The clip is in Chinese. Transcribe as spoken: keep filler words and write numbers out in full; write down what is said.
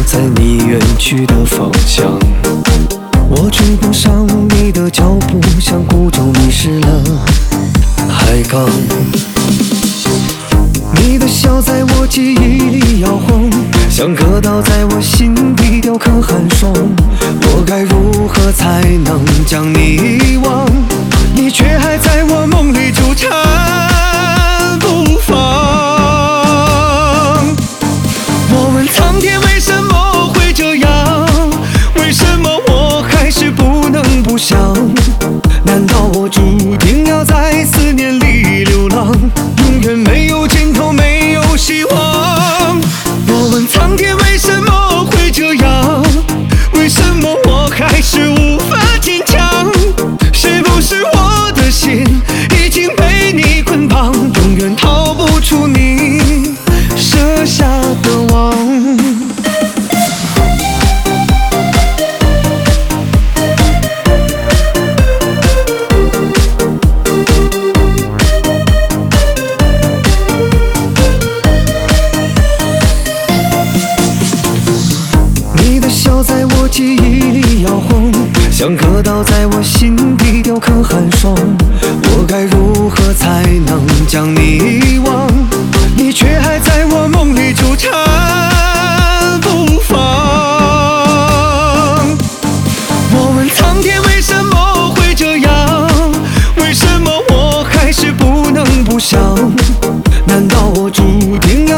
在你远去的方向。我追不上你的脚步，像孤舟迷失了海港。你的笑在我记忆里摇晃，像歌刀在我心底雕刻寒霜。我该如何才能将你遗忘？你却还在我梦里纠缠不放。我问苍天为什么会这样？为什么我还是不能不想？难道我注定要在思念里流浪，永远没有尽头，没有希望？我问苍天为什么会这样？为什么我还是无法坚强？是不是我的心已经被你捆绑，永远逃不出你设下的网？你的笑在我记忆里摇晃，像刻刀在我心底雕刻寒霜。我该如何才能将你遗忘？你却还在我梦里纠缠不放。我问苍天为什么会这样？为什么我还是不能不想？难道我注定